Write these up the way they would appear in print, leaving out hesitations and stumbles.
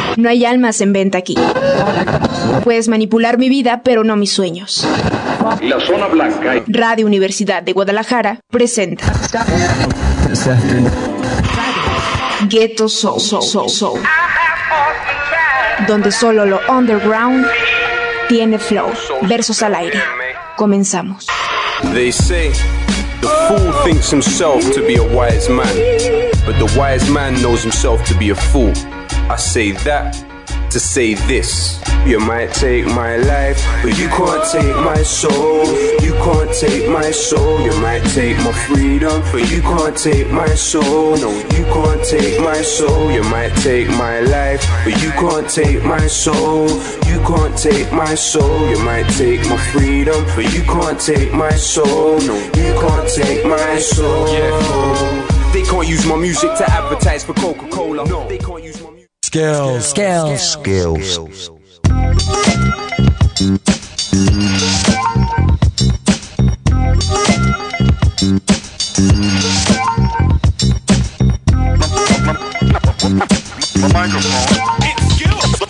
No hay almas en venta aquí. Puedes manipular mi vida, pero no mis sueños. La Zona Blanca. Radio Universidad de Guadalajara presenta Ghetto Soul, donde solo lo underground tiene flow. Versos al aire. Comenzamos. They say the fool thinks himself to be a wise man, but the wise man knows himself to be a fool. I say that to say this. You might take my life, but you can't take my soul. You can't take my soul. You might take my freedom, but you can't take my soul. No, you can't take my soul. You might take my life, but you can't take my soul. You can't take my soul. You might take my freedom, but you can't take my soul. No, you can't take my soul. Yeah. They can't use my music to advertise for Coca-Cola. No, they can't use my music. Skills. My microphone. It's skills.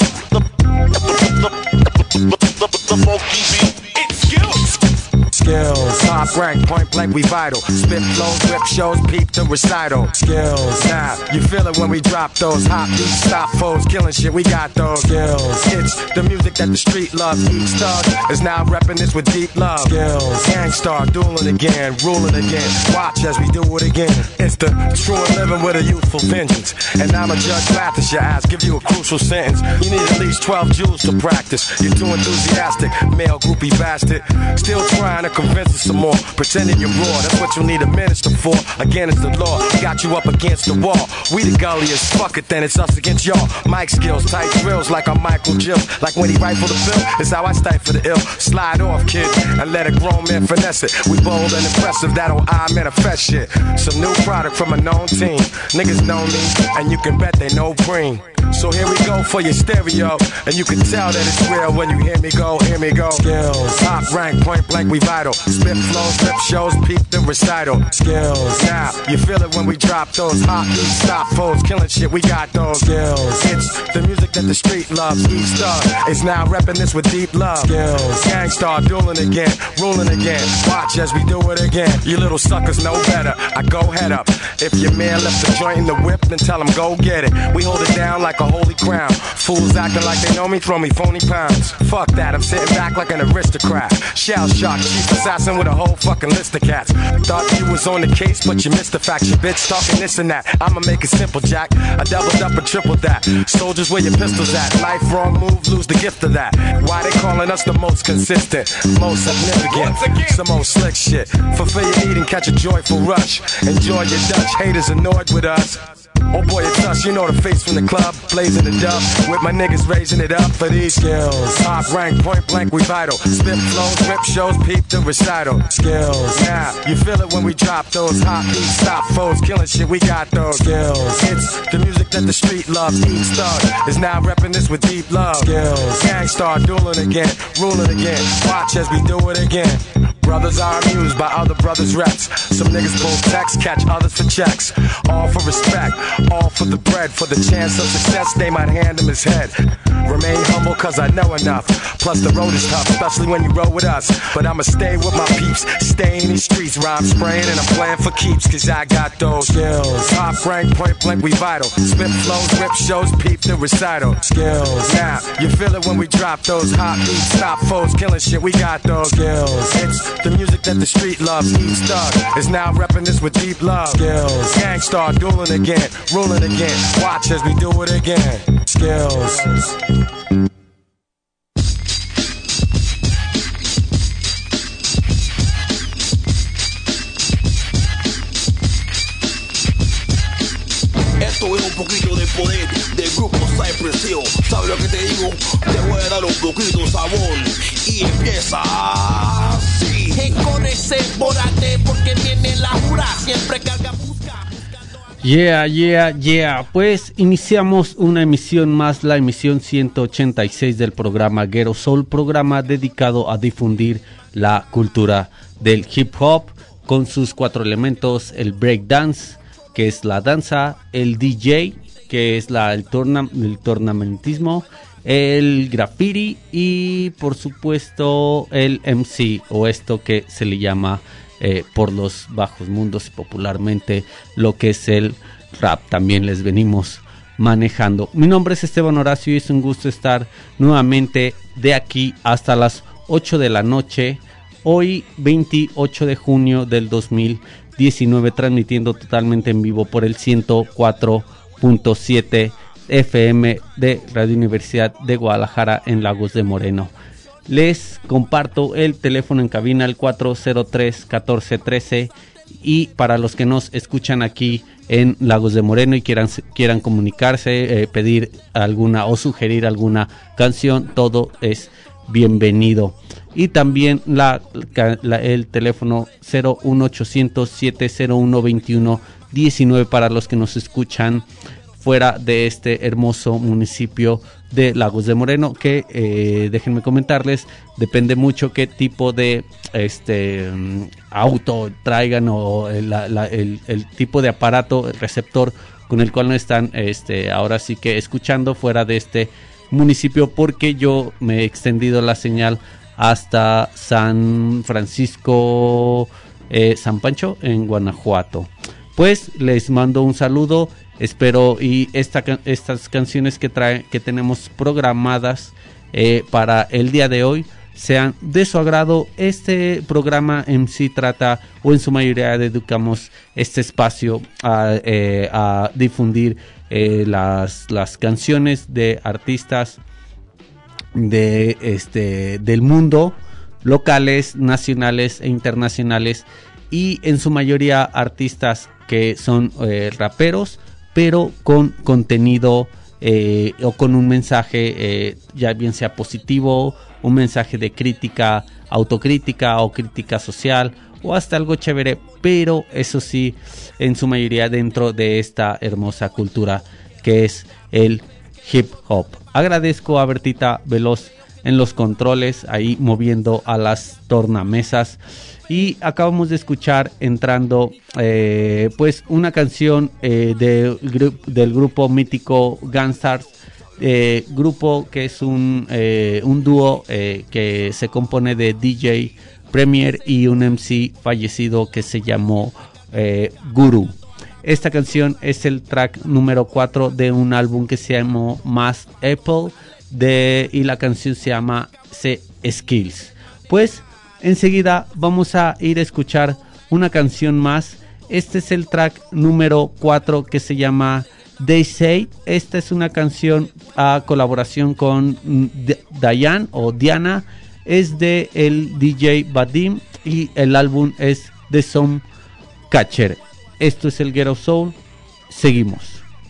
The funky beat. It's skills. Skills, top rank, point blank, we vital. Spit flows, rip shows, peep the recital. Skills, now you feel it when we drop those hot beats, stop foes, killing shit. We got those skills. It's the music that the street loves. Each thug is now repping this with deep love. Skills, gangstar, dueling again, ruling again. Watch as we do it again. It's the true and living with a youthful vengeance. And I'm a judge, laugh at your ass, give you a crucial sentence. You need at least 12 joules to practice. You're too enthusiastic, male groupie bastard. Still trying to convince us some more, pretending you're raw. That's what you need a minister for. Again, it's the law. Got you up against the wall. We the gulliest. Fuck it, then it's us against y'all. Mic skills, tight drills like I'm Michael Jill. Like when he rifle the bill, it's how I stifle the ill. Slide off, kid, and let a grown man finesse it. We bold and impressive, that'll I manifest shit. Some new product from a known team. Niggas know me, and you can bet they know Preem. So here we go for your stereo, and you can tell that it's real when you hear me go, hear me go. Skills, top rank, point blank, we vital. Spit flows, rip shows, peep the recital. Skills, now you feel it when we drop those hot beats, stop foes, killing shit. We got those skills. It's the music that the street loves. Each thug is now repping this with deep love. Skills, gangstar, dueling again, ruling again. Watch as we do it again. You little suckers know better. I go head up. If your man left the joint in the whip, then tell him go get it. We hold it down like a holy crown. Fools acting like they know me, throw me phony pounds. Fuck that, I'm sitting back like an aristocrat. Shell shock, chief assassin with a whole fucking list of cats. Thought you was on the case, but you missed the fact. Your bitch talking this and that. I'ma make it simple, Jack. I doubled up and tripled that. Soldiers, where your pistols at? Life wrong move, lose the gift of that. Why they calling us the most consistent, most significant? Some old slick shit. Fulfill your need and catch a joyful rush. Enjoy your Dutch, haters annoyed with us. Oh boy, it's us, you know the face from the club, blazing the dub, with my niggas raising it up for these skills. Top rank, point blank, we vital. Spit flows, rip shows, peep the recital. Skills, now you feel it when we drop those hot beats, stop foes, killing shit. We got those skills. It's the music that the street loves. Each thug is now repping this with deep love. Skills, gangstar, dueling again, ruling again. Watch as we do it again. Brothers are amused by other brothers' reps. Some niggas pull texts, catch others for checks. All for respect, all for the bread. For the chance of success, they might hand him his head. Remain humble cause I know enough. Plus the road is tough, especially when you roll with us. But I'ma stay with my peeps, stay in these streets. Rhyme spraying and I'm playing for keeps, cause I got those skills. Top rank, point blank, we vital. Spit flows, rip shows, peep the recital. Skills, now you feel it when we drop those hot beats, stop foes, killing shit. We got those skills. It's the music that the street loves. Each thug is now repping this with deep love. Skills, gangstar, dueling again, ruling again. Watch as we do it again. Skills. Esto es un poquito de poder del grupo Cypress Hill. ¿Sabes lo que te digo? Te voy a dar un poquito de sabor. Y empieza así. Encórrese, bórate, porque viene la jura. Siempre carga busca. Yeah. Pues iniciamos una emisión más, la emisión 186 del programa Ghetto Soul, programa dedicado a difundir la cultura del hip hop con sus 4 elementos: el breakdance, que es la danza, el DJ, que es el tornamentismo, el graffiti y por supuesto el MC, o esto que se le llama por los bajos mundos y popularmente lo que es el rap. También les venimos manejando. Mi nombre es Esteban Horacio y es un gusto estar nuevamente de aquí hasta las 8 de la noche, hoy 28 de junio del 2019, transmitiendo totalmente en vivo por el 104.7 FM de Radio Universidad de Guadalajara en Lagos de Moreno. Les comparto el teléfono en cabina, el 403-1413, y para los que nos escuchan aquí en Lagos de Moreno y quieran comunicarse, pedir alguna o sugerir alguna canción, todo es bienvenido. Y también el teléfono 01800-701-2119 para los que nos escuchan fuera de este hermoso municipio de Lagos de Moreno, que déjenme comentarles, depende mucho qué tipo de auto traigan o el tipo de aparato, el receptor con el cual no están ahora sí que escuchando fuera de este municipio, porque yo me he extendido la señal hasta San Francisco, San Pancho en Guanajuato. Pues les mando un saludo. Espero y estas canciones que tenemos programadas para el día de hoy sean de su agrado. Este programa en sí trata, o en su mayoría dedicamos este espacio a difundir las canciones de artistas del mundo, locales, nacionales e internacionales, y en su mayoría artistas que son raperos, pero con contenido o con un mensaje, ya bien sea positivo, un mensaje de crítica, autocrítica o crítica social, o hasta algo chévere, pero eso sí, en su mayoría dentro de esta hermosa cultura que es el hip hop. Agradezco a Bertita Veloz en los controles, ahí moviendo a las tornamesas. Y acabamos de escuchar entrando pues una canción del grupo mítico Gunstarz, grupo que es un dúo que se compone de DJ Premier y un MC fallecido que se llamó Guru. Esta canción es el track número 4 de un álbum que se llamó Mass Apple y la canción se llama Skills. Pues enseguida vamos a ir a escuchar una canción más. Este es el track número 4 que se llama They Say. Esta es una canción a colaboración con Diana o Diana. Es de el DJ Vadim y el álbum es The Sound Catcher. Esto es el Ghetto Soul. Seguimos.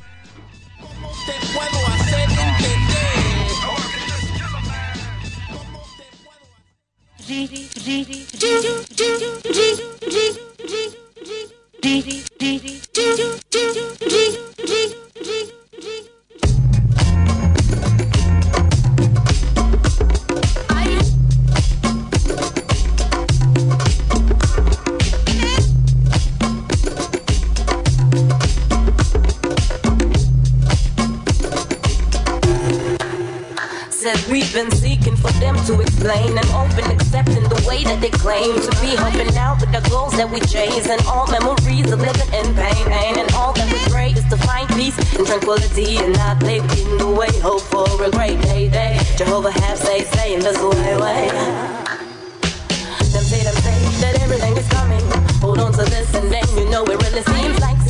We've been seeking for them to explain and open, accepting the way that they claim to be, helping out with the goals that we chase and all memories of living in pain. And all that we pray is to find peace and tranquility and not live in the way, hope for a great day. Jehovah have say in this way. Them say that everything is coming. Hold on to this and then you know it really seems like.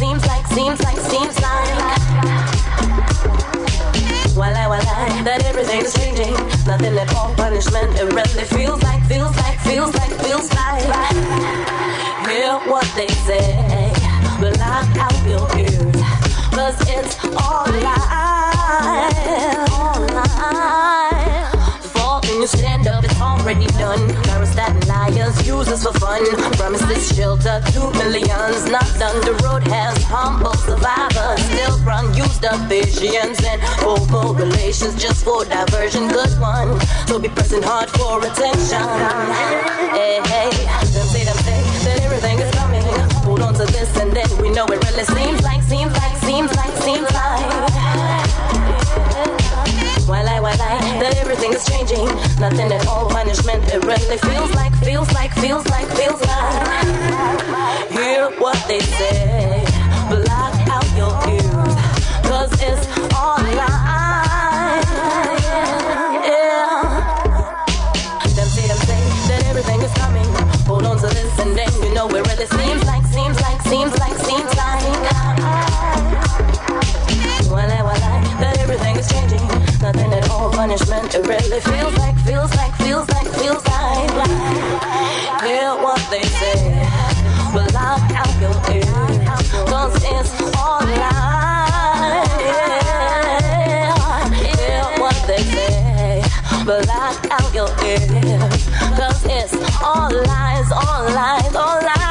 That everything is changing, nothing at all punishment. It really feels like. Hear what they say, but lock out your ears, 'cause it's all lies. Fall and you stand up, it's already done. Parastat and liars use us for fun. Promise this shelter to millions, not done. The road has humble survivors, still run, used up visions and homo relations just for diversion. Good one, so be pressing hard for attention. Hey, them say that everything is coming. hold on to this and then we know it really seems like that everything is changing. Nothing at all, punishment. It really feels like. Hear what they say, block out your ears, 'cause it's all lies. Yeah. Them say that everything is coming. Hold on to this and then you know it really seems like. That everything is changing. Nothing at all, punishment. It really feels like. Hear what they say, but lock out your ears, 'cause it's all lies. Hear what they say, but lock out your ears, 'cause it's all lies, all lies, all lies.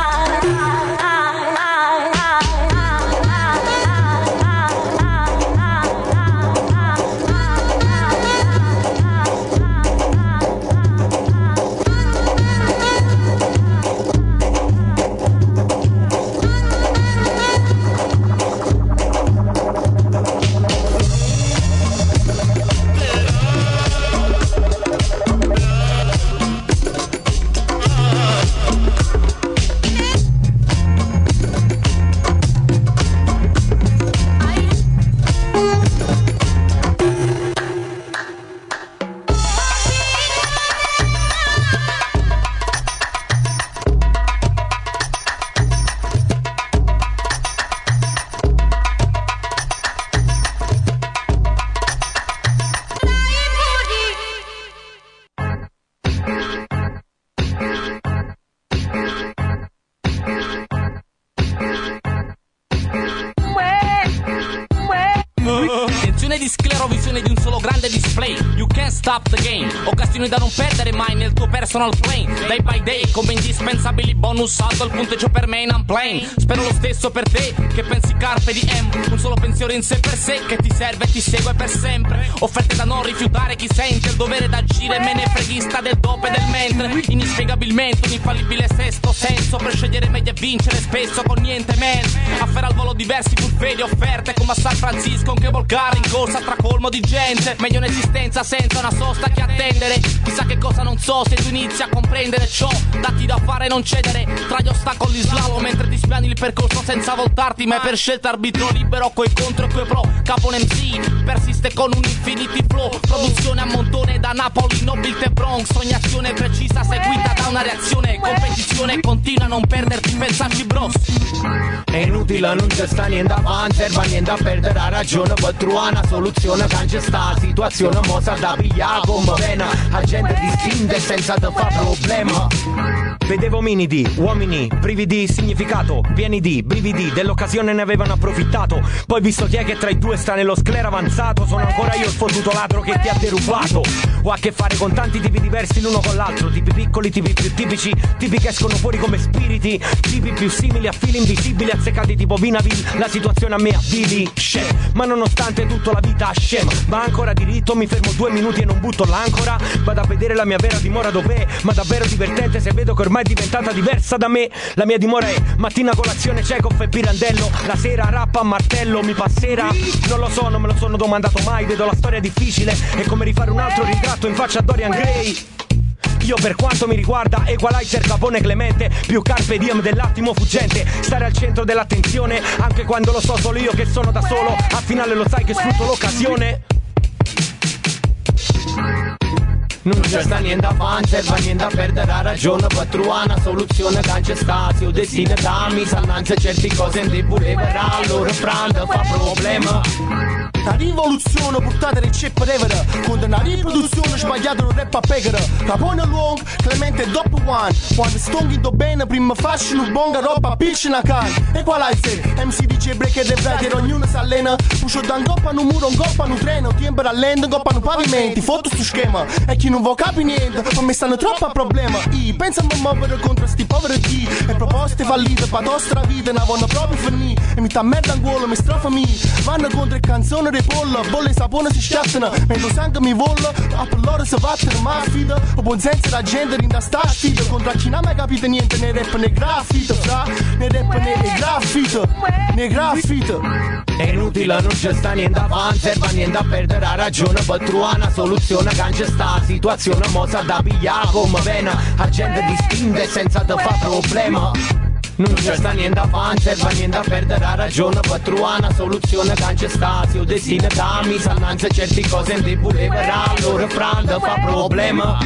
Stop the game, occasioni da non perdere mai nel tuo personal plane. Day by day come indispensabili bonus, alto il punteggio per me in unplane. Spero lo stesso per te che pensi carpe diem, un solo pensiero in sé per sé che ti serve e ti segue per sempre. Offerte da non rifiutare, chi sente il dovere d'agire me ne freghista del dopo e del mentre. Inspiegabilmente un infallibile sesto senso per scegliere meglio e vincere spesso con niente meno. Affare al volo diversi buffet offerte come a San Francisco, anche volgare in corsa tra colmo di gente. Meglio un'esistenza senza una sosta che attendere. Chissà che cosa non so se tu inizi a comprendere ciò. Datti da fare e non cedere tra gli ostacoli slalom mentre ti spiani il percorso senza voltarti, ma è per scelta arbitro libero coi contro e coi pro. Capo un MC persiste con un infinity flow, produzione a montone da Napoli, nobilte Bronx. Ogni azione precisa seguita da una reazione, competizione continua, non perderti, pensarci bros. È inutile, non c'è sta niente avanti, serve niente a perdere la ragione per trovare una soluzione che c'è sta situazione mo sa da pigliare come vena, a gente distinta e senza te fa problema. Vedevo ominidi, uomini, privi di significato, pieni di brividi, dell'occasione ne avevano approfittato. Poi visto chi è che tra i due sta nello sclero avanzato, sono ancora io il fottuto ladro che ti ha derubato. Ho a che fare con tanti tipi diversi l'uno con l'altro, tipi piccoli, tipi più tipici, tipi che escono fuori come spiriti, tipi più simili a fili invisibili azzeccati tipo Vinaville. La situazione a me avvilisce, ma nonostante tutto la vita scema, ma ancora diritto, mi fermo 2 minuti e non butto l'ancora. Vado a vedere la mia vera dimora dov'è, ma davvero divertente se vedo che ormai è diventata diversa da me. La mia dimora è mattina colazione Chekhov e Pirandello, la sera rappa a martello, mi passerà. Non lo so, non me lo sono domandato mai, vedo la storia difficile, è come rifare un altro ritratto in faccia a Dorian Gray. Io per quanto mi riguarda Equalizer, Capone Clemente, più carpe diem dell'attimo fuggente, stare al centro dell'attenzione anche quando lo so solo io che sono da solo, al finale lo sai che sfrutto l'occasione. Non c'è sta niente avanti, serve niente a perdere la ragione per trovare una soluzione che c'è sta. Se io destino dammi, sannanza certe cose in debole verrà, allora frante fa problema. La rivoluzione portata in ceppa revera, con una riproduzione sbagliata un rap a pegara. Capone long, Clemente dopo one, quando stonghito bene prima fascino bonga roba pilce na can. Equalizer, MC DJ break e writer, ognuno si allena. Puscio da un goppa un muro, un goppa un treno, tempo rallenta, un goppa un pavimenti, foto sto schema. E chi non vuole capire niente, ma mi stanno troppo a problema. I pensa a muovere contro sti poveri G, e proposte fallite per la nostra vita, non vanno proprio finire. e mi sta merda in culo, mi strafami. Vanno contro il canzone dei pollo, bolle e sapone si sciattano, mentre sangue mi vola, a per loro si vattano, ma affida. O buon senso la gente rinda sta sfida, contro chi non ha mai capito niente, né rap né graffiti, fra, né rap né graffiti, né graffiti. È inutile, non c'è sta niente avanti, serve niente a perdere la ragione, per trovare una soluzione che c'è sta situazione, mossa da pigliare come vena, a gente distinta e senza te fa problema. Non c'è sta niente avanti, serve niente a perdere la ragione, per trovare una soluzione che c'è sta, se il destino da mi sannanza certe cose non ti voleva, allora frante fa problema.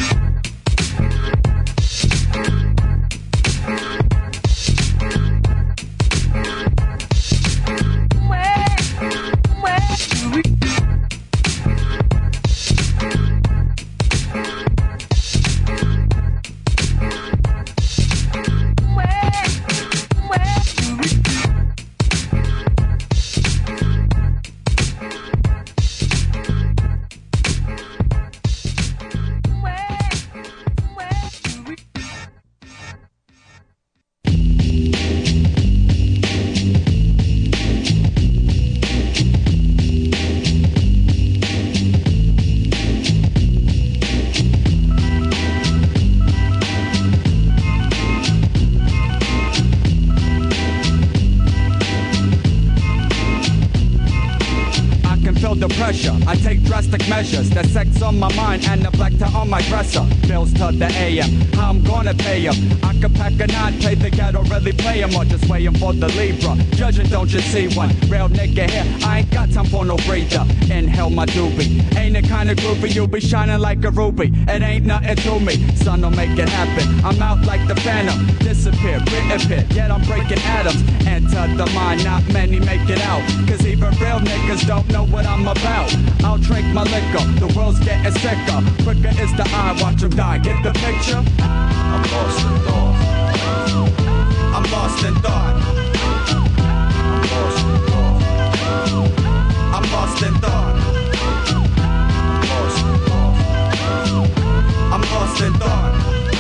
I take drastic measures, the sex on my mind and the black tie on my dresser. Bills to the AM, how I'm gonna pay 'em. I could pack a 9, play the ghetto, really play 'em, or just waiting for the Libra. Judging, don't you see one? Real nigga here, I ain't got time for no breather. Inhale my doobie, ain't the kind of groupie you'll be shining like a ruby. It ain't nothing to me, son, don't make it happen. I'm out like the Phantom, disappear, reappear, yet I'm breaking atoms. Enter the mind, not many make it out, cause even real niggas don't know what I'm about. I'll drink my liquor, the world's getting sicker. Quicker is the eye, watch them die, get the picture? I'm lost in thought. I'm lost in thought. I'm lost in thought. I'm lost in thought. I'm lost in thought.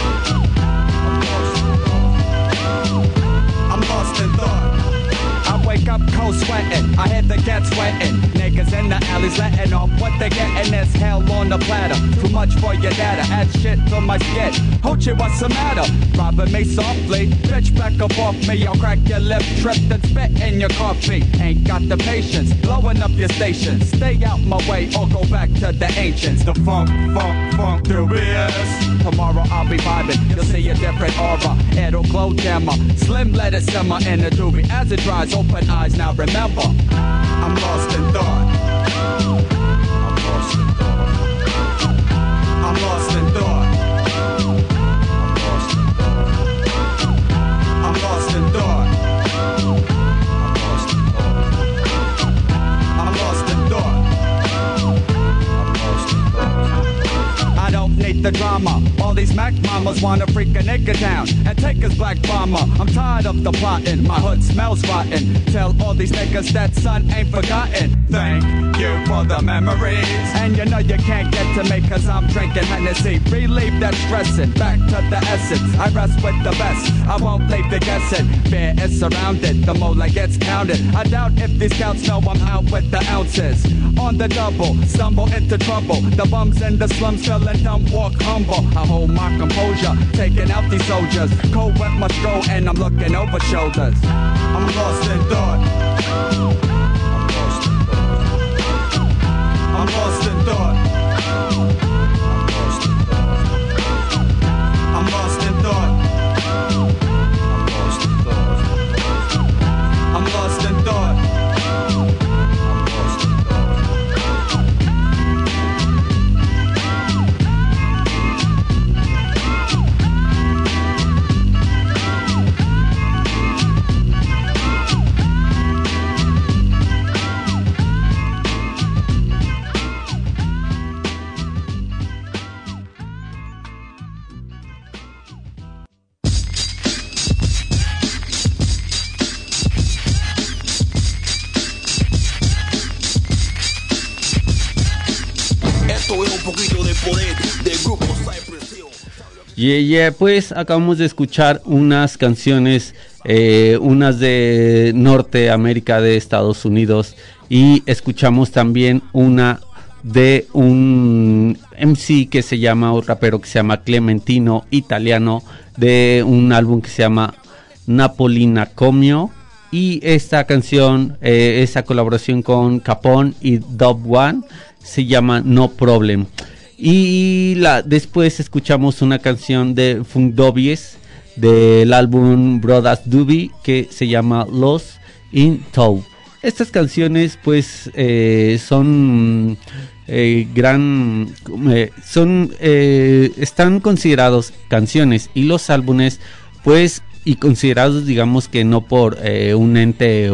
I'm lost in thought. I wake up cold sweating, I hear the gas sweating. Niggas in the alleys letting off what they getting. There's hell on the platter, too much for your data. Add shit to my skit, hoochie, what's the matter? Robbing me softly, bitch back up off me. I'll crack your lip, trip and spit in your coffee. Ain't got the patience, blowing up your station. Stay out my way or go back to the ancients. The funk, dubious. Tomorrow I'll be vibing, you'll see a different aura. It'll glow dimmer, slim let it simmer in the doobie. As it dries, open eyes, now remember, I'm lost in thought. I'm lost in thought. I'm lost in thought. I'm lost in thought. I'm lost in thought. I don't need the drama. All these Mac mamas wanna freak a nigga down and take his black bomber. I'm tired of the plotting, my hood smells rotten. Tell all these niggas that son ain't forgotten. Thank you for the memories. And you know you can't get to me cause I'm drinking Hennessy. Relieve that stressing, back to the essence. I rest with the best, I won't leave the guessing. Fear is surrounded, the mola gets counted. I doubt if these scouts know I'm out with the ounces. On the double, stumble into trouble. The bums in the slums feeling dumb, walk humble. I hold my composure, taking out these soldiers. Cold wet my stroll and I'm looking over shoulders. I'm lost in thought. I'm lost in thought. I'm lost in thought. I'm lost in thought. I'm lost in thought. Pues acabamos de escuchar unas canciones unas de Norteamérica, de Estados Unidos, y escuchamos también una de un MC que se llama, un rapero que se llama Clementino, italiano, de un álbum que se llama Napolina Comio, y esta canción, esa colaboración con Capone y Dub One, se llama No Problem. Y después escuchamos una canción de Fundobies del álbum Brothers Doobie que se llama Lost in Tow. Estas canciones pues son están considerados canciones, y los álbumes pues, y considerados digamos que no por un ente,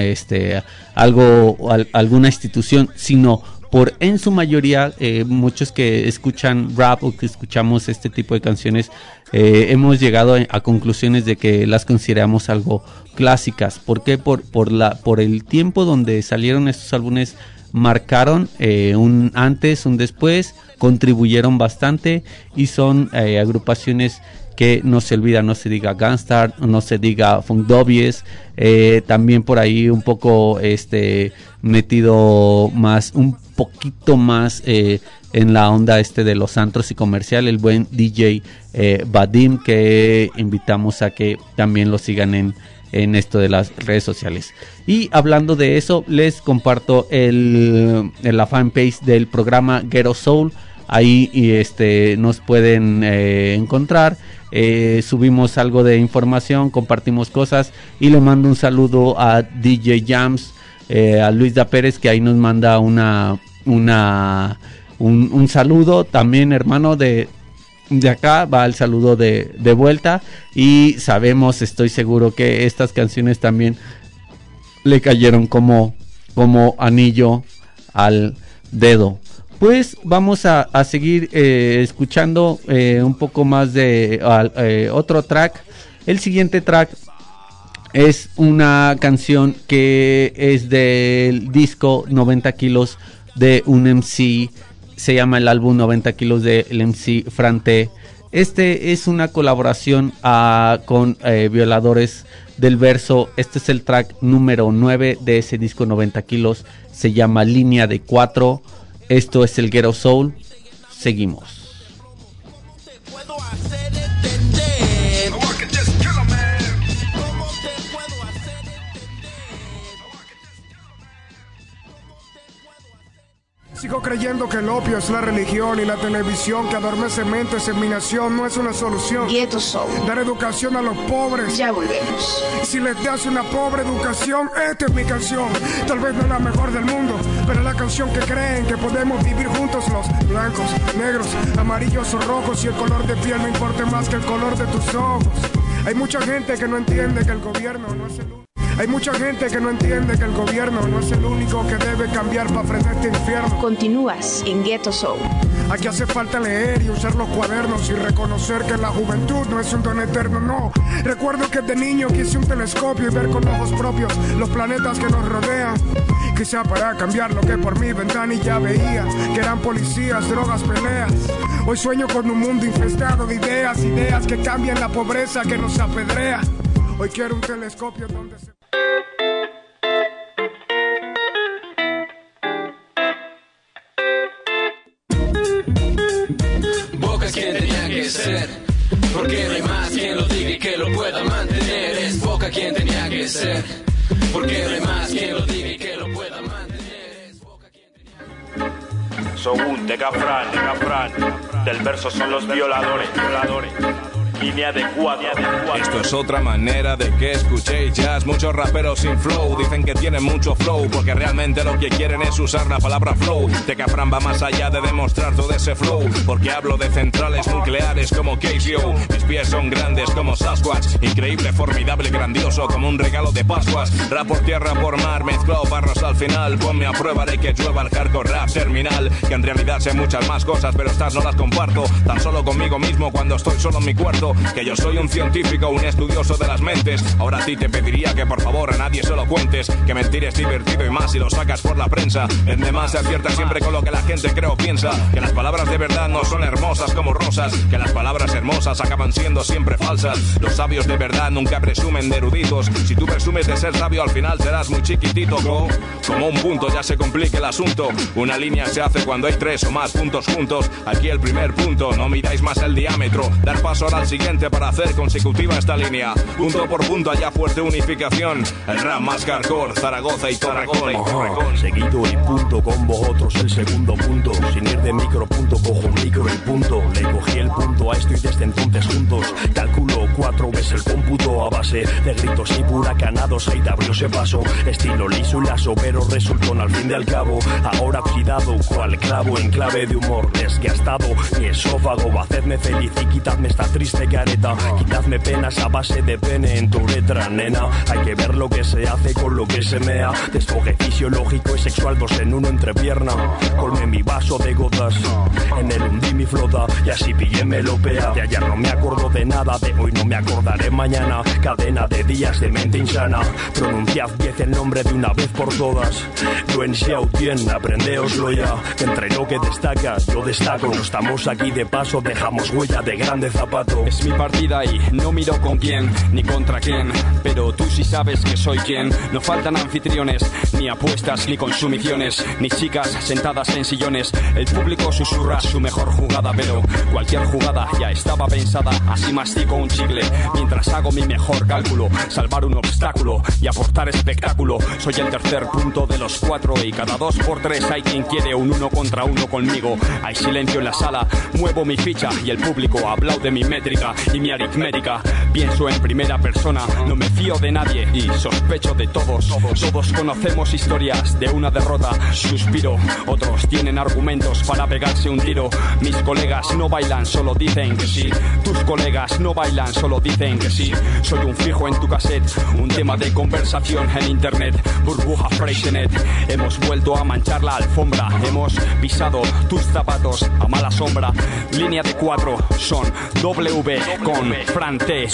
alguna institución, sino por en su mayoría muchos que escuchan rap o que escuchamos este tipo de canciones, hemos llegado a conclusiones de que las consideramos algo clásicas. ¿Por qué? Por el tiempo donde salieron estos álbumes, marcaron un antes, un después, contribuyeron bastante, y son agrupaciones que no se olvida, no se diga Gunstar, no se diga Fundobies, también por ahí un poco metido más, un poquito más en la onda de los antros y comercial, el buen DJ Vadim, que invitamos a que también lo sigan en esto de las redes sociales. Y hablando de eso, les comparto la fanpage del programa Ghetto Soul. Ahí nos pueden encontrar. Subimos algo de información, compartimos cosas, y le mando un saludo a DJ Jams, a Luis Da Pérez, que ahí nos manda un saludo también, hermano, de acá va el saludo de vuelta. Y sabemos, estoy seguro que estas canciones también le cayeron como anillo al dedo. Pues vamos a seguir escuchando un poco más de otro track. El siguiente track es una canción que es del disco 90 kilos de un MC. Se llama el álbum 90 kilos del MC Frante. Es una colaboración con Violadores del Verso. Este es el track número 9 de ese disco 90 kilos. Se llama Línea de 4. Esto es el Ghetto Soul. Seguimos. Sigo creyendo que el opio es la religión y la televisión que adormece mentes en mi nación no es una solución. Ghetto Soul. Dar educación a los pobres. Ya volvemos. Si les das una pobre educación, esta es mi canción. Tal vez no es la mejor del mundo, pero es la canción que creen que podemos vivir juntos los blancos, negros, amarillos o rojos, y el color de piel no importa más que el color de tus ojos. Hay mucha gente que no entiende que el gobierno no es el único. Hay mucha gente que no entiende que el gobierno no es el único que debe cambiar para frenar este infierno. Continúas en Ghetto Soul. Aquí hace falta leer y usar los cuadernos y reconocer que la juventud no es un don eterno, no. Recuerdo que de niño quise un telescopio y ver con ojos propios los planetas que nos rodean. Quizá para cambiar lo que por mi ventanilla veía, que eran policías, drogas, peleas. Hoy sueño con un mundo infestado de ideas que cambian la pobreza que nos apedrea. Hoy quiero un telescopio donde se... Boca es quien tenía que ser, porque no hay más quien lo diga y que lo pueda mantener. Es Boca quien tenía que ser, porque no hay más quien lo diga y que lo pueda mantener. Es Boca quien tenía que ser. Sogún de Gafran, del verso son los violadores. Línea de cuadra. Esto es otra manera de que escuchéis jazz. Muchos raperos sin flow dicen que tienen mucho flow, porque realmente lo que quieren es usar la palabra flow. Tecafran va más allá de demostrar todo ese flow, porque hablo de centrales nucleares como KCO. Mis pies son grandes como Sasquatch, increíble, formidable, grandioso como un regalo de Pascuas. Rap por tierra, por mar, mezclado barras al final. Ponme a prueba de que llueva el hardcore rap terminal, que en realidad sé muchas más cosas, pero estas no las comparto. Tan solo conmigo mismo cuando estoy solo en mi cuarto. visto que yo soy un científico, un estudioso de las mentes. Ahora a ti te pediría que por favor a nadie se lo cuentes, que mentir es divertido y más si lo sacas por la prensa. En demás se acierta siempre con lo que la gente cree o piensa, que las palabras de verdad no son hermosas como rosas, que las palabras hermosas acaban siendo siempre falsas. Los sabios de verdad nunca presumen de eruditos. Si tú presumes de ser sabio al final serás muy chiquitito. Como un punto ya se complica el asunto. Una línea se hace cuando hay 3 o más puntos juntos. Aquí el primer punto, no miráis más el diámetro. Dar paso ahora al siguiente para hacer consecutiva esta línea. Punto por punto haya fuerte unificación. El rap más hardcore, Zaragoza y Torrejón. Seguido y punto con vosotros el segundo punto. Sin ir de micropunto cojo un micro y punto. Le cogí el punto a esto y desde entonces juntos calculo 4 veces el cómputo a base de gritos y huracanados. Ahí te abrió ese paso, estilo liso y lazo, pero resultó al fin y al cabo ahora oxidado cual clavo en clave de humor desgastado. Mi esófago, hacedme feliz y quitadme esta triste careta. Quitadme penas a base de pene en tu letra, nena. Hay que ver lo que se hace con lo que se mea. Desfogue fisiológico y sexual, 2 en 1 entrepierna. Colme mi vaso de gotas, en el hundí mi flota y así pillé melopea. De ayer no me acuerdo de nada, de hoy no me acordaré mañana. Cadena de días de mente insana. Pronunciad 10 el nombre de una vez por todas. Lo enseñado bien, aprendeoslo ya. Que entre lo que destaca, yo destaco. No estamos aquí de paso, dejamos huella de grande zapato. Es mi partida y no miro con quién, ni contra quién. Pero tú sí sabes que soy quien. No faltan anfitriones, ni apuestas, ni consumiciones, ni chicas sentadas en sillones. El público susurra su mejor jugada, pero cualquier jugada ya estaba pensada. Así mastico un chicle mientras hago mi mejor cálculo. Salvar un obstáculo y aportar espectáculo. Soy el tercer punto de los 4 y cada 2 por 3 hay quien quiere un 1 contra 1 conmigo. Hay silencio en la sala, muevo mi ficha y el público aplaude mi métrica y mi aritmética. Pienso en primera persona, no me fío de nadie y sospecho de todos. Todos conocemos historias de una derrota. Suspiro, otros tienen argumentos para pegarse un tiro. Mis colegas no bailan, solo dicen que sí. Tus colegas no bailan, solo dicen que sí. Soy un fijo en tu cassette, un tema de conversación en internet. Burbuja Freixenet, hemos vuelto a manchar la alfombra. Hemos pisado tus zapatos a mala sombra. Línea de 4, son W con Frante,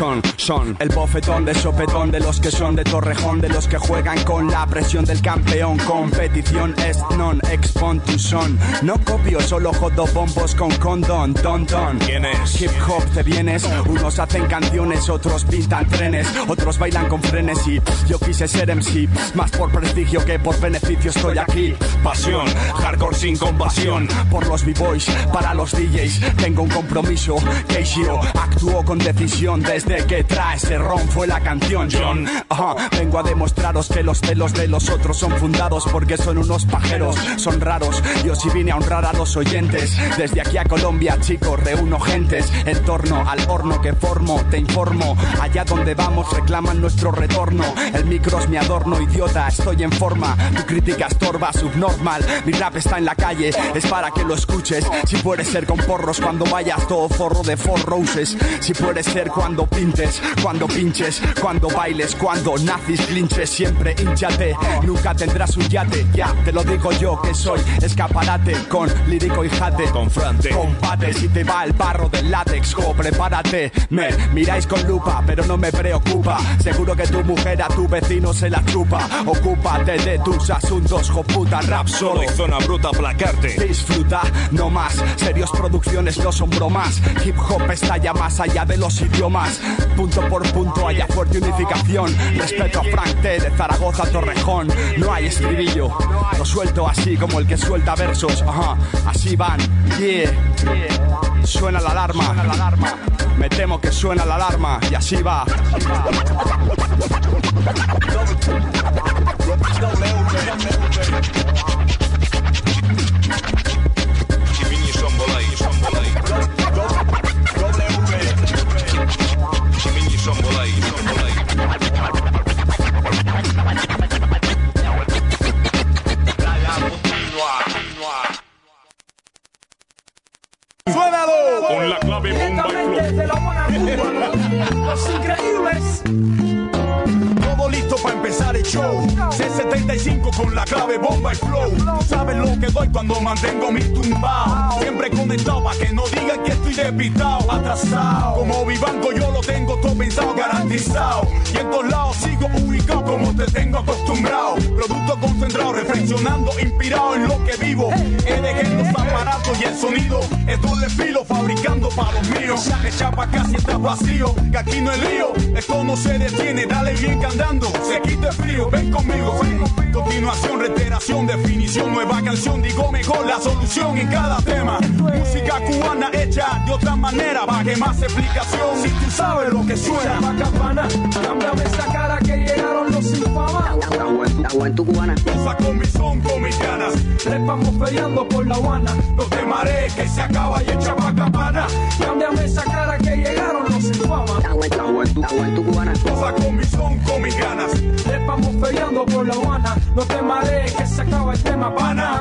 son el bofetón de sopetón de los que son de Torrejón, de los que juegan con la presión del campeón. Competición es non expon tu son. No copio, solo jodo bombos con condón, don. ¿Quién es? Hip hop te vienes, unos hacen canciones, otros pintan trenes, otros bailan con frenesí. Yo quise ser MC, más por prestigio que por beneficio estoy aquí. Pasión, hardcore sin compasión. Por los b-boys, para los DJs, tengo un compromiso. Keishio, actúo con decisión desde que trae ese ron fue la canción John. Vengo a demostraros que los celos de los otros son fundados porque son unos pajeros, son raros. Yo sí vine a honrar a los oyentes. Desde aquí a Colombia, chicos, reúno gentes en torno al horno que formo, te informo. Allá donde vamos reclaman nuestro retorno. El micro es mi adorno, idiota, estoy en forma. Tu crítica estorba, subnormal. Mi rap está en la calle, es para que lo escuches. Si puedes ser con porros cuando vayas todo forro de Four Roses. Si puedes ser cuando pintes, cuando pinches, cuando bailes, cuando nazis, clinches. Siempre hinchate, nunca tendrás un yate. Ya te lo digo yo que soy escaparate con lírico y jate. Con Frante, combate si te va el barro del látex. Prepárate, me miráis con lupa, pero no me preocupa. Seguro que tu mujer a tu vecino se la chupa. Ocúpate de tus asuntos, joputa, rap solo. y zona bruta placarte. Disfruta, no más. Serios producciones no son bromas. Hip hop está ya más allá de los idiomas. Punto por punto haya fuerte unificación. Respeto a Frank T de Zaragoza a Torrejón. No hay estribillo, lo suelto así como el que suelta versos. Así van, yeah. Suena la alarma, me temo que suena la alarma y así va. Chimini son volay. Chimini son volay. ¡Suénalo! Con la clave bomba y Los increíbles. Todo listo para empezar el show. Se 75 con la clave bomba y flow. Tú sabes lo que doy cuando mantengo mi tumbao. Siempre conectado pa' que no digan que estoy despistado, atrasado. Como Vivanco yo lo tengo todo pensado, garantizado. Y en todos lados sigo ubicado como te tengo acostumbrado. Producto concentrado, reflexionando, inspirado en lo que vivo. Elegí los aparatos y el sonido es doble filo, fabricando para los míos. Echa pa' casi está vacío, que aquí no es lío. Esto no se detiene, dale bien que andando se quita el frío, ven conmigo, sí. Continuación, reiteración, definición, nueva canción, digo mejor la solución en cada tema. Música cubana hecha de otra manera, baje más explicación si tú sabes lo que suena. Campana, cámbiame esa cara que llegaron los sin fama. Agua en tu cubana. Cosa con mi son, con mis ganas. Repamos feriando por La Habana. No te marees que se acaba y echa pa' campana. Cámbiame esa cara que llegaron los sin fama. Agua en tu cubana. Cosa con mi son, con mis ganas. Repamos feriando por La Habana. No te marees que se acaba el tema, pana.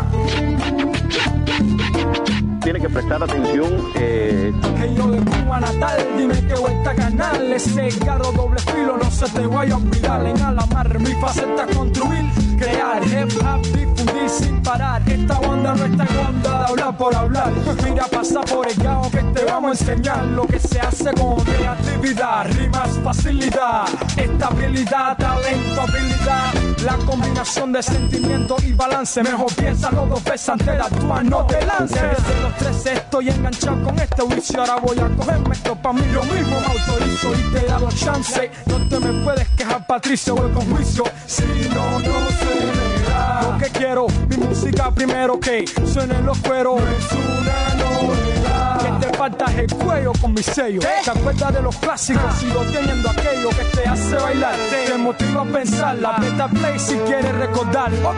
Tiene que prestar atención. Que yo de Cuba natal, dime que vuelta canal. Ese garro doble filo no se te vaya a olvidar. En Alamar mi faceta construir, crear, hip hop, difundir sin parar. Esta banda no está en onda de hablar por hablar. Mira, pasa por el gao que te vamos a enseñar lo que se hace con creatividad, rimas, facilidad, estabilidad, talento, habilidad. La combinación de sentimiento y balance. Mejor piénsalo dos veces antes de actuar, no te lances. Desde los 13 estoy enganchado con este vicio. Ahora voy a cogerme esto pa' mí, yo mismo me autorizo y te he dado chance. No te me puedes quejar, Patricio, voy con juicio. Si no, no se me da lo que quiero, mi música primero que suenen los cueros. No es una novedad, que te falta el cuello con mi sello. ¿Te acuerdas de los clásicos? Sigo teniendo aquello que te hace bailar, te motiva a pensar. La beta play si quieres recordar. Ok,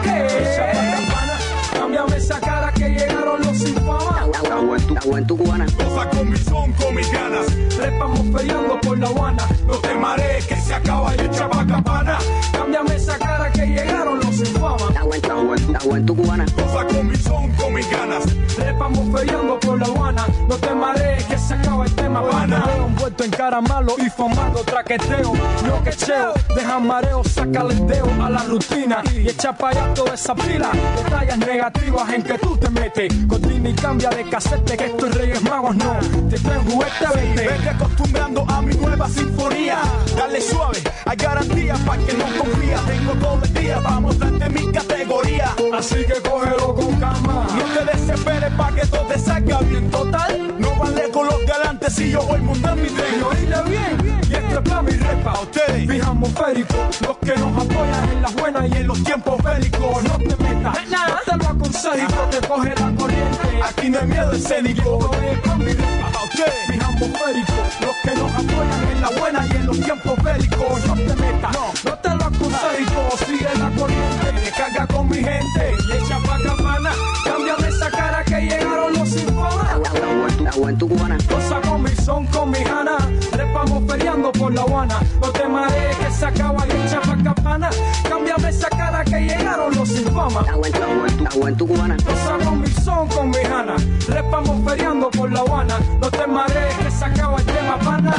cámbiame esa cara que llegaron los sin fama. Agua en tu cubana. Cosa con mi son, con mis ganas. Repamos feriando por La Habana. No te marees que se acaba y echa pa' campana. Cámbiame esa cara que llegaron los sin fama. Agua en tu cubana. Cosa con mi son, con mis ganas. Repamos feriando por La Habana. No te marees que se acaba el tema, pana. Envuelto en cara malo y fumando traqueteo. Yo que cheo, deja mareo, sácale el dedo a la rutina y echa pa' allá toda esa pila. Detalles negativas en que tú te metes. Cortina y cambia de casete, que estos Reyes Magos no te traen juguete, vete. Vete acostumbrando a mi nueva sinfonía. Dale suave, hay garantía pa' que no confías. Tengo todo el día pa' mostrarte mi categoría. Así que cógelo con calma. No te desesperes pa' que todo te salga bien. Total, no vale con los de adelante si yo voy montando mi tren. Oíle bien, y esto es pa' mi repa. A ustedes, fijamos féricos, los que nos apoyan en las buenas y en los tiempos bélicos. No te metas, no te lo aconsejo, te coge la corriente. Aquí no hay miedo escénico. A ustedes, fijamos féricos, los que nos apoyan en las buenas y en los tiempos bélicos. No te metas, no te lo aconsejo, sigue la corriente. Descarga con mi gente y echa pa' campana. Cámbiame esa cara que llegaron los sin fama. Agua en tu cubana. Cosa con mi son, con mi gana. Repamos feriando por La Habana. No te marees que se acaba y echa pa' campana. Cámbiame esa cara que llegaron los sin fama. Agua en tu cubana. Cosa con mi son, con mi gana. Repamos feriando por La Habana. No te marees que se acaba el tema, pana.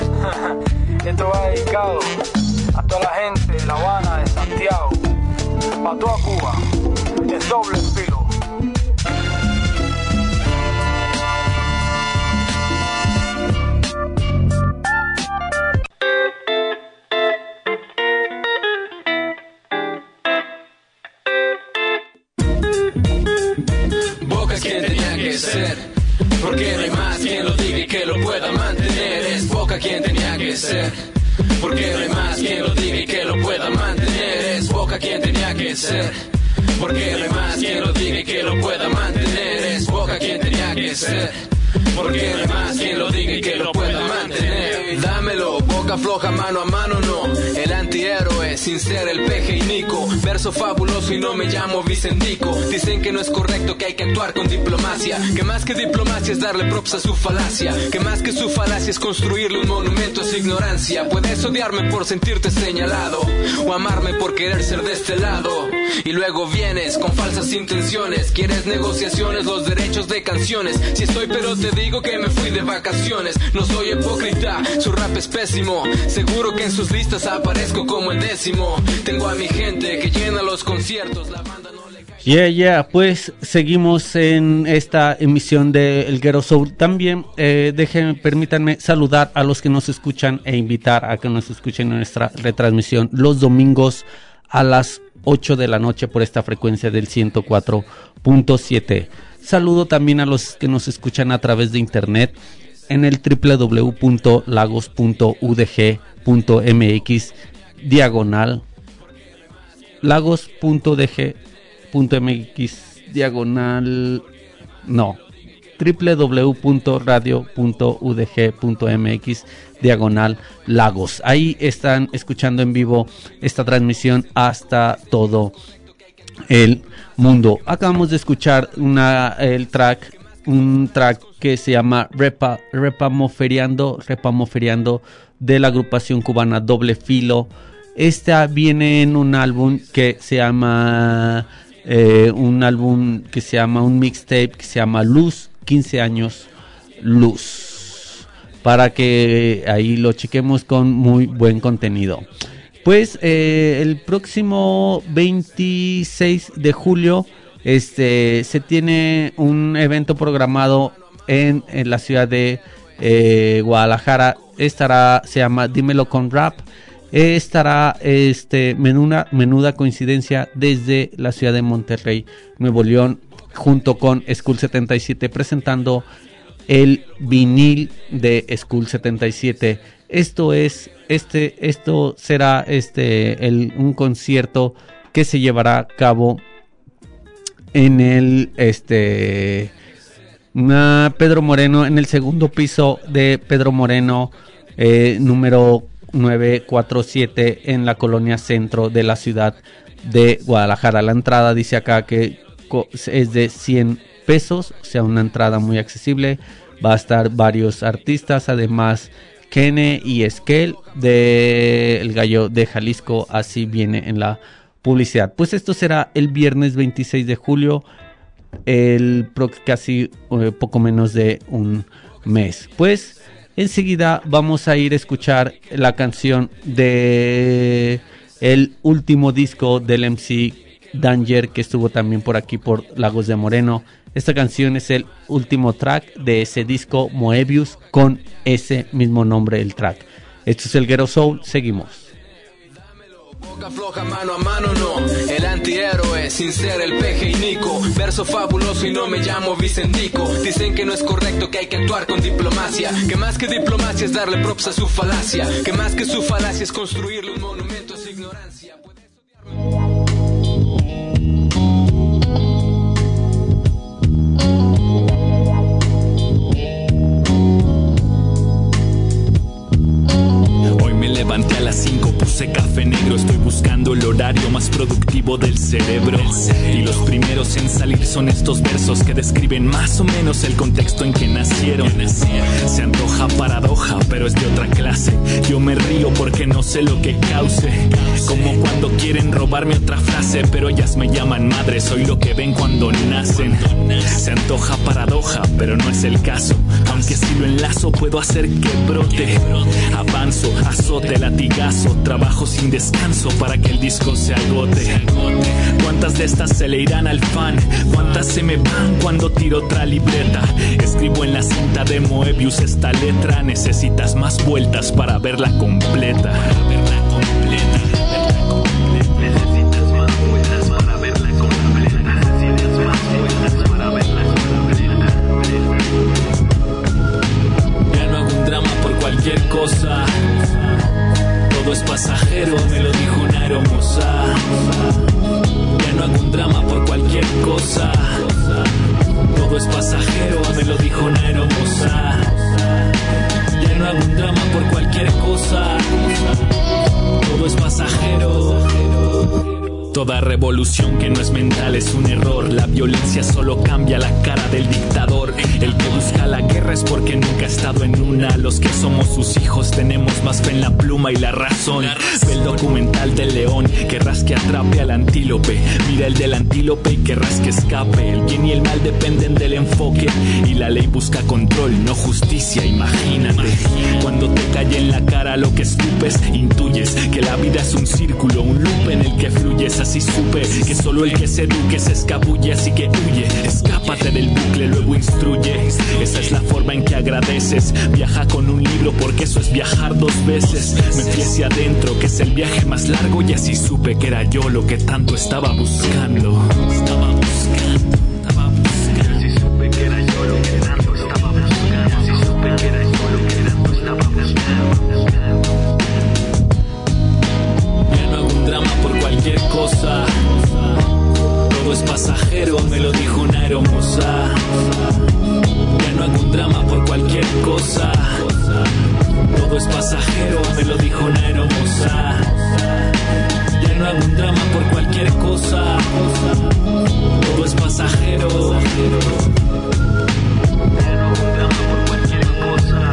Esto va dedicado a toda la gente de La Habana, de Santiago, pa' toda Cuba. Es doble filo. Boca es quien tenía que ser, porque no hay más quien lo diga y que lo pueda mantener. Es Boca quien tenía que ser, porque no hay más quien lo diga y que lo pueda mantener. Es Boca quien tenía que ser, porque no hay más quien lo diga y que lo pueda mantener. Es Boca quien tenía que ser, porque no hay más quien lo diga y que lo pueda mantener. Dámelo, boca floja, mano a mano no. El antihéroe, sin ser el peje y Nico. Verso fabuloso y no me llamo Vicentico. Dicen que no es correcto, que hay que actuar con diplomacia. Que más que diplomacia es darle props a su falacia. Que más que su falacia es construirle un monumento a su ignorancia. Puedes odiarme por sentirte señalado, o amarme por querer ser de este lado. Y luego vienes con falsas intenciones. Quieres negociaciones, los derechos de canciones. Si estoy pero te digo que me fui de vacaciones. No soy hipócrita, su rap es pésimo. Seguro que en sus listas aparezco como el 10º. Tengo a mi gente que llena los conciertos. La banda no le cae. Pues seguimos en esta emisión de El Ghetto Soul. También permítanme saludar a los que nos escuchan e invitar a que nos escuchen en nuestra retransmisión los domingos a las 8 de la noche por esta frecuencia del 104.7. Saludo también a los que nos escuchan a través de internet en el www.lagos.udg.mx diagonal lagos.udg.mx diagonal www.radio.udg.mx diagonal Lagos. Ahí están escuchando en vivo esta transmisión hasta todo el mundo. Acabamos de escuchar un track que se llama Repamoferiando de la agrupación cubana Doble Filo. Esta viene en un álbum que se llama un mixtape que se llama Luz, 15 años Luz, para que ahí lo chequemos con muy buen contenido. Pues el próximo 26 de julio se tiene un evento programado en la ciudad de Guadalajara. Se llama Dímelo con Rap. Estará menuda coincidencia desde la ciudad de Monterrey, Nuevo León, junto con School 77, presentando el vinil de School 77. Esto será un concierto que se llevará a cabo en el Pedro Moreno, en el segundo piso de Pedro Moreno, número 947, en la colonia centro de la ciudad de Guadalajara. La entrada dice acá que es de 100 pesos, o sea, una entrada muy accesible. Va a estar varios artistas, además Kene y Esquel de El Gallo de Jalisco, así viene en la publicidad. Pues esto será el viernes 26 de julio, casi poco menos de un mes. Pues enseguida vamos a ir a escuchar la canción de el último disco del MC Danger, que estuvo también por aquí por Lagos de Moreno. Esta canción es el último track de ese disco, Moebius, con ese mismo nombre el track. Esto es el Ghetto Soul, seguimos. Boca floja, mano a mano, no. El antihéroe, sin ser el peje y Nico. Verso fabuloso y no me llamo Vicentico. Dicen que no es correcto, que hay que actuar con diplomacia. Que más que diplomacia es darle props a su falacia. Que más que su falacia es construirle un monumento a su ignorancia. Levanté a las 5, puse café negro. Estoy buscando el horario más productivo del cerebro. Y los primeros en salir son estos versos que describen más o menos el contexto en que nacieron. Se antoja paradoja, pero es de otra clase. Yo me río porque no sé lo que cause. Como cuando quieren robarme otra frase, pero ellas me llaman madre. Soy lo que ven cuando nacen. Se antoja paradoja, pero no es el caso. Aunque si lo enlazo puedo hacer que brote. Avanzo, azote, latigazo, trabajo sin descanso para que el disco se agote. ¿Cuántas de estas se le irán al fan? ¿Cuántas se me van cuando tiro otra libreta? Escribo en la cinta de Moebius esta letra. Necesitas más vueltas para verla completa. Necesitas más vueltas para verla completa. Necesitas más vueltas para verla completa. Ya no hago un drama por cualquier cosa. Todo es pasajero, me lo dijo una hermosa. Ya no hago un drama por cualquier cosa. Todo es pasajero, me lo dijo una hermosa. Ya no hago un drama por cualquier cosa. Todo es pasajero. Toda revolución que no es mental es un error. La violencia solo cambia la cara del dictador. El que busca la guerra es porque nunca nunca ha estado en una. Los que somos sus hijos tenemos más fe en la pluma y la razón. Ve el documental del león, querrás que atrape al antílope. Mira el del antílope y querrás que escape. El bien y el mal dependen del enfoque, y la ley busca control, no justicia. Imagínate, cuando te cae en la cara lo que escupes, intuyes que la vida es un círculo, un loop en el que fluyes. Así supe que solo el que se eduque se escabulle, así que huye, escápate del bucle, luego instruye. Esa es la forma en que agradeces. Viaja con un libro porque eso es viajar 2 veces. Me fui hacia adentro, que es el viaje más largo, y así supe que era yo lo que tanto estaba buscando. Así supe que era yo lo que tanto estaba buscando. Así supe que era yo lo que tanto estaba buscando. Ya no hago un drama por cualquier cosa. Todo es pasajero, me lo dijo una hermosa. Ya no hago un drama por cualquier cosa. Todo es pasajero, me lo dijo una hermosa. Ya no hago un drama por cualquier cosa. Todo es pasajero. Ya no hago un drama por cualquier cosa.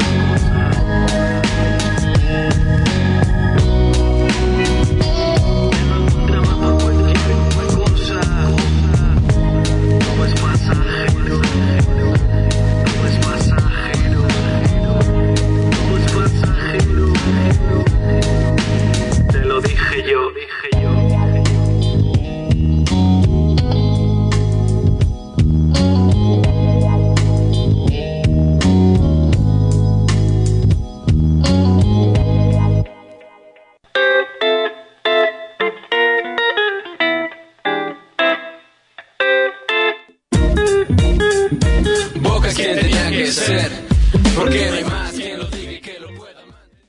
Todo es pasajero. Todo es pasajero. Todo es pasajero. Te lo dije yo. Quien tenía que ser, porque no hay más quien lo diga y que lo pueda mantener.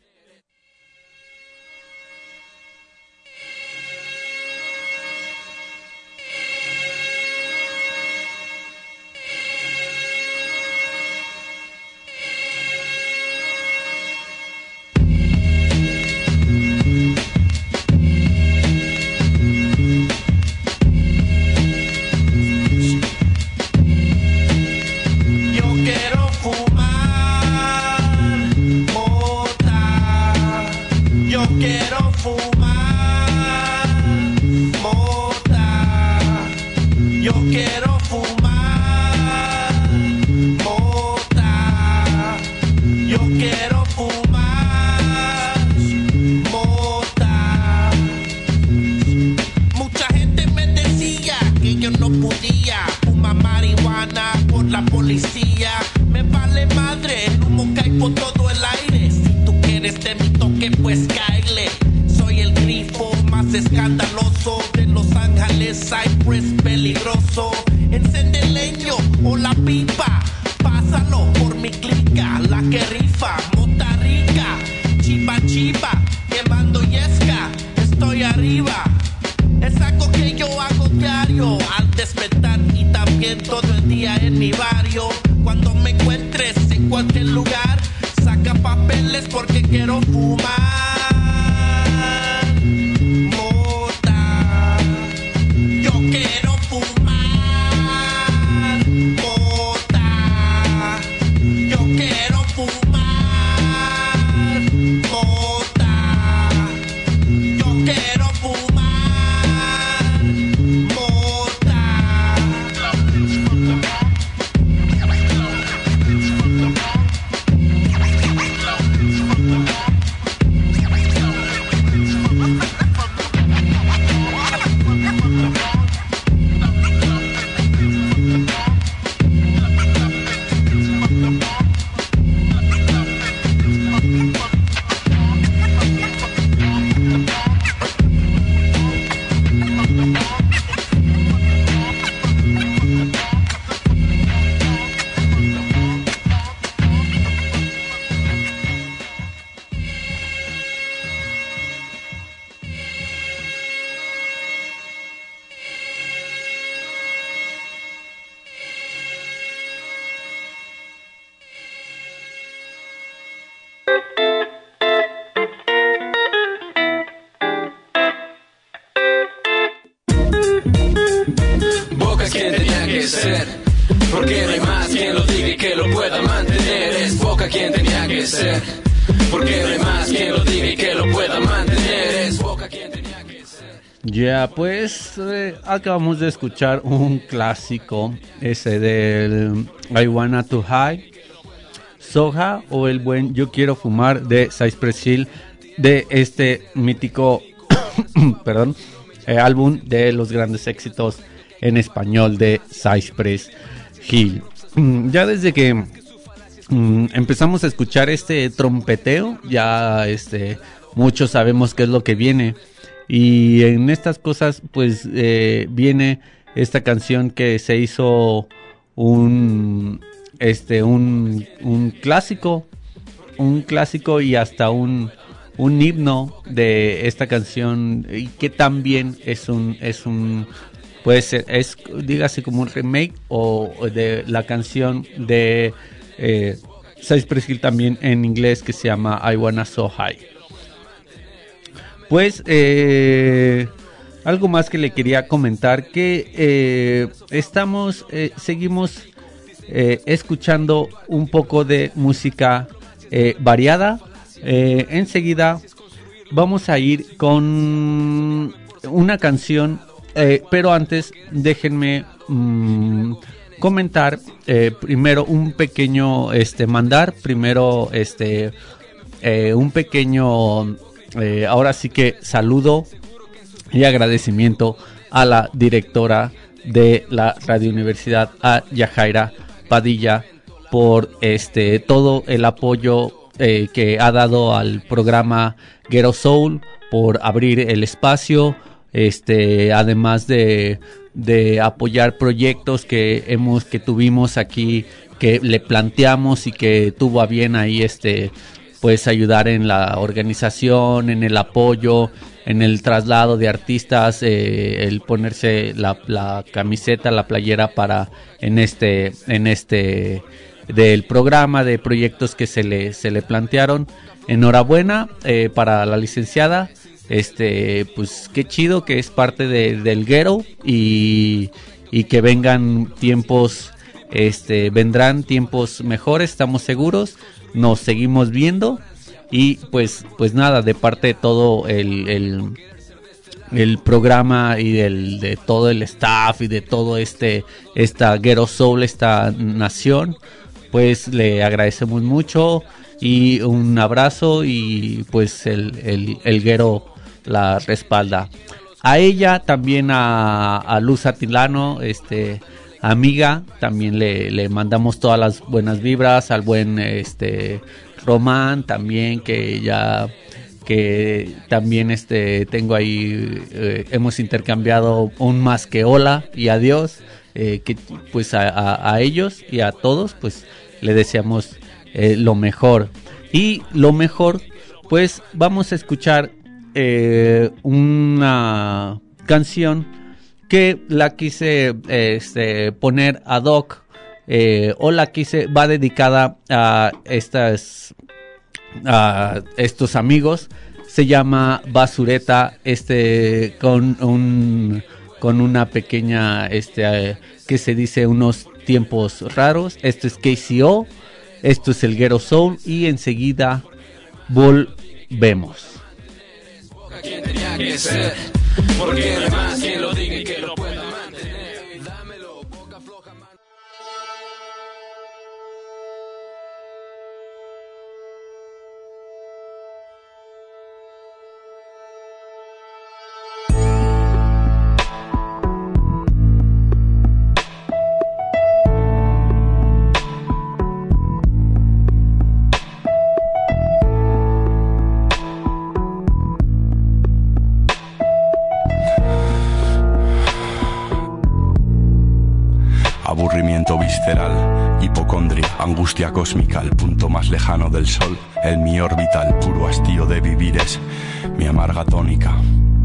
Quien tenía que ser, porque no hay más quien lo diga y que lo pueda mantener. Es boca Boca quien tenía que ser. Porque no hay más quien lo diga y que lo pueda mantener. Es Boca quien tenía que ser. Ya, pues acabamos de escuchar un clásico, ese del I Wanna to High, Soja, o el buen Yo Quiero Fumar de Cypress Hill, de este mítico perdón, álbum de los grandes éxitos en español de Cypress Hill. Ya desde que empezamos a escuchar este trompeteo, ya muchos sabemos qué es lo que viene, y en estas cosas pues viene esta canción que se hizo un clásico y hasta un himno de esta canción, y que también es un puede ser, dígase como un remake o de la canción de Cypress Hill también en inglés, que se llama I Wanna So High. Pues algo más que le quería comentar, que seguimos escuchando un poco de música variada. Enseguida vamos a ir con una canción, pero antes déjenme comentar primero un pequeño un pequeño ahora sí que saludo y agradecimiento a la directora de la Radio Universidad, a Yajaira Padilla, por todo el apoyo que ha dado al programa Ghetto Soul, por abrir el espacio, además de apoyar proyectos que tuvimos aquí, que le planteamos y que tuvo a bien ahí pues ayudar en la organización, en el apoyo, en el traslado de artistas, el ponerse la camiseta, la playera para en del programa, de proyectos que se le plantearon. Enhorabuena para la licenciada, pues qué chido que es parte del Ghetto, y que vengan tiempos, vendrán tiempos mejores, estamos seguros, nos seguimos viendo, y pues nada, de parte de todo el programa y de todo el staff y de todo esta Ghetto Soul, esta nación, pues le agradecemos mucho, y un abrazo, y pues el Ghetto la respalda. A ella también, a Luz Atilano, amiga, también le mandamos todas las buenas vibras, al buen Román también, que también tengo ahí, hemos intercambiado un más que hola y adiós, que pues a ellos y a todos pues le deseamos lo mejor. Y lo mejor, pues vamos a escuchar una canción que la quise poner ad hoc, o la quise, va dedicada a estos amigos. Se llama Basureta, con una pequeña, que se dice unos tiempos raros. Esto es KCO, esto es el Ghetto Soul, y enseguida volvemos. Quien tenía que ser, porque no hay más quien lo diga y que lo pueda mantener. Dámelo, boca floja, man. Aburrimiento visceral, hipocondria, angustia cósmica, el punto más lejano del sol, el mi orbital, puro hastío de vivir es mi amarga tónica.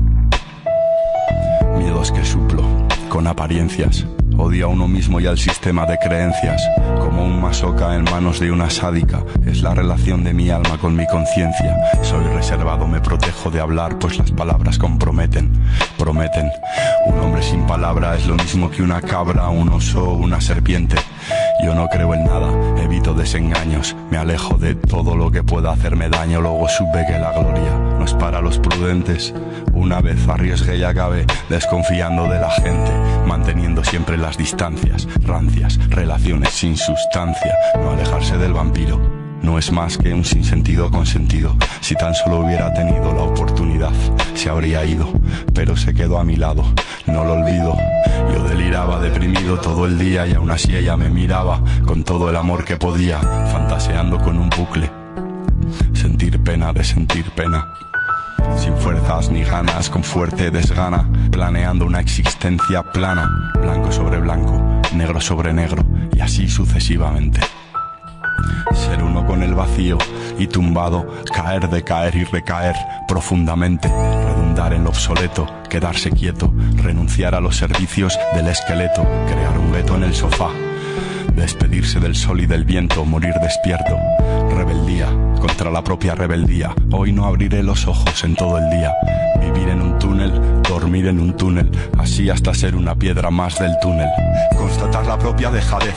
Miedos que suplo, con apariencias, odio a uno mismo y al sistema de creencias, como un masoca en manos de una sádica, es la relación de mi alma con mi conciencia. Soy reservado, me protejo de hablar, pues las palabras comprometen, prometen. Un hombre sin palabra es lo mismo que una cabra, un oso, una serpiente. Yo no creo en nada, he evito desengaños, me alejo de todo lo que pueda hacerme daño. Luego supe que la gloria no es para los prudentes. Una vez arriesgué y acabé desconfiando de la gente, manteniendo siempre las distancias, rancias, relaciones sin sustancia. No alejarse del vampiro no es más que un sinsentido consentido. Si tan solo hubiera tenido la oportunidad, se habría ido, pero se quedó a mi lado, no lo olvido. Yo deliraba deprimido todo el día y aún así ella me miraba con todo el amor que podía, fantaseando con un bucle. Sentir pena de sentir pena, sin fuerzas ni ganas, con fuerte desgana, planeando una existencia plana, blanco sobre blanco, negro sobre negro y así sucesivamente. Ser uno con el vacío y tumbado, caer, decaer y recaer profundamente, redundar en lo obsoleto, quedarse quieto, renunciar a los servicios del esqueleto, crear un gueto en el sofá, despedirse del sol y del viento, morir despierto, rebeldía contra la propia rebeldía. Hoy no abriré los ojos en todo el día, vivir en un túnel, dormir en un túnel, así hasta ser una piedra más del túnel, constatar la propia dejadez,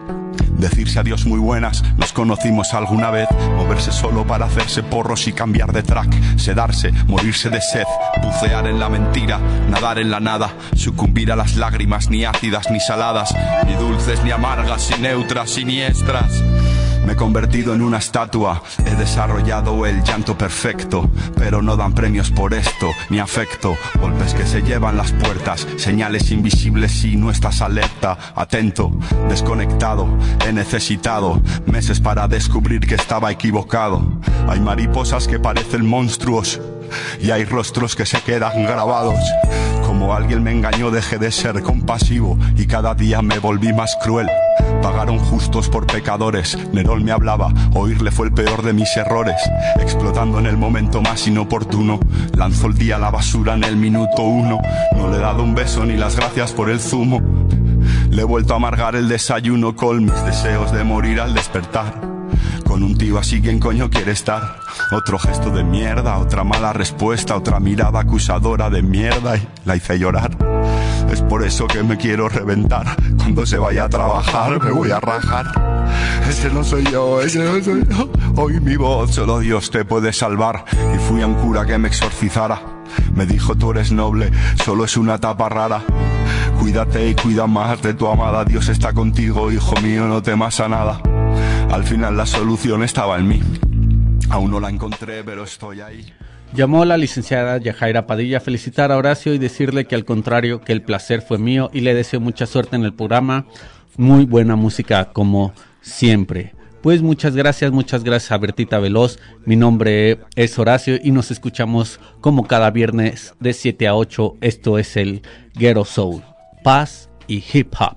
decirse adiós muy buenas, nos conocimos alguna vez, moverse solo para hacerse porros y cambiar de track, sedarse, morirse de sed, bucear en la mentira, nadar en la nada, sucumbir a las lágrimas ni ácidas ni saladas, ni dulces ni amargas, ni neutras, siniestras. Me he convertido en una estatua, he desarrollado el llanto perfecto, pero no dan premios por esto, ni afecto, golpes que se llevan las puertas, señales invisibles si no estás alerta, atento, desconectado, he necesitado meses para descubrir que estaba equivocado. Hay mariposas que parecen monstruos y hay rostros que se quedan grabados. Como alguien me engañó dejé de ser compasivo y cada día me volví más cruel. Pagaron justos por pecadores, Nerón me hablaba, oírle fue el peor de mis errores. Explotando en el momento más inoportuno, lanzó el día a la basura en el minuto 1. No le he dado un beso ni las gracias por el zumo, le he vuelto a amargar el desayuno con mis deseos de morir al despertar. Con un tío así, ¿quién coño quiere estar? Otro gesto de mierda, otra mala respuesta, otra mirada acusadora de mierda y la hice llorar. Es por eso que me quiero reventar. Cuando se vaya a trabajar me voy a rajar. Ese no soy yo, ese no soy yo. Hoy mi voz, solo Dios te puede salvar. Y fui a un cura que me exorcizara. Me dijo, tú eres noble, solo es una etapa rara. Cuídate y cuida más de tu amada. Dios está contigo, hijo mío, no temas a nada. Al final la solución estaba en mí. Aún no la encontré, pero estoy ahí. Llamó la licenciada Yajaira Padilla a felicitar a Horacio y decirle que al contrario, que el placer fue mío y le deseo mucha suerte en el programa. Muy buena música como siempre. Pues muchas gracias a Bertita Veloz. Mi nombre es Horacio y nos escuchamos como cada viernes de 7 a 8. Esto es el Ghetto Soul, paz y hip hop.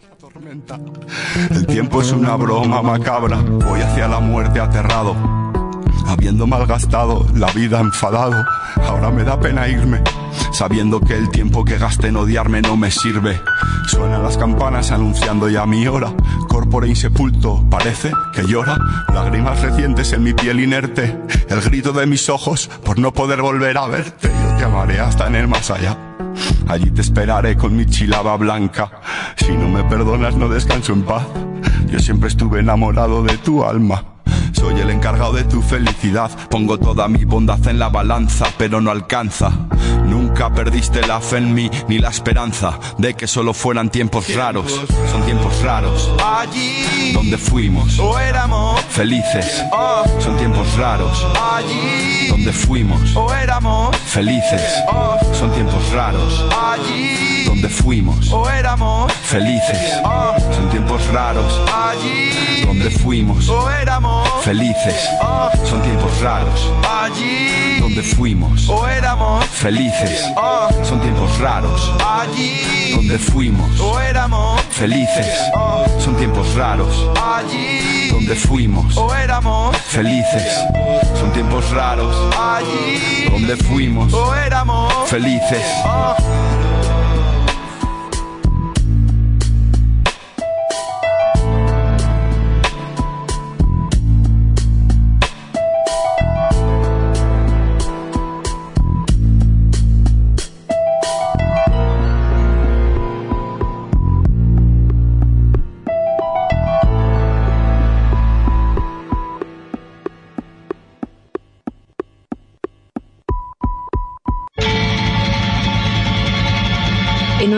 El tiempo es una broma macabra, voy hacia la muerte aterrado, habiendo malgastado la vida enfadado. Ahora me da pena irme, sabiendo que el tiempo que gasté en odiarme no me sirve. Suenan las campanas anunciando ya mi hora, corpore insepulto parece que llora. Lágrimas recientes en mi piel inerte, el grito de mis ojos por no poder volver a verte. Yo te amaré hasta en el más allá, allí te esperaré con mi chilaba blanca. Si no me perdonas no descanso en paz, yo siempre estuve enamorado de tu alma. Soy el encargado de tu felicidad, pongo toda mi bondad en la balanza, pero no alcanza. Nunca perdiste la fe en mí, ni la esperanza de que solo fueran tiempos raros. Son tiempos raros, allí donde fuimos o éramos felices. Son tiempos raros, allí donde fuimos o éramos felices. Son tiempos raros, allí donde fuimos o éramos felices. Son tiempos raros, allí donde fuimos o éramos felices. Son tiempos raros, allí donde fuimos o éramos felices. Son tiempos raros, allí donde fuimos o éramos felices. Son tiempos raros, allí donde fuimos o éramos felices. Son tiempos raros, allí donde fuimos o éramos felices.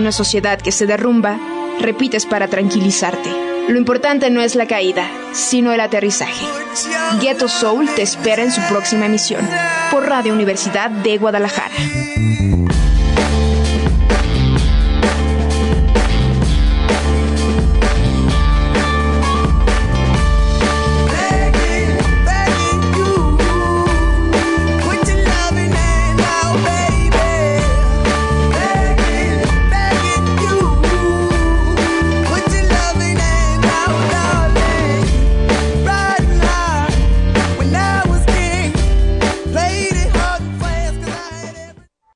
una sociedad que se derrumba, repites para tranquilizarte. Lo importante no es la caída, sino el aterrizaje. Ghetto Soul te espera en su próxima emisión, por Radio Universidad de Guadalajara.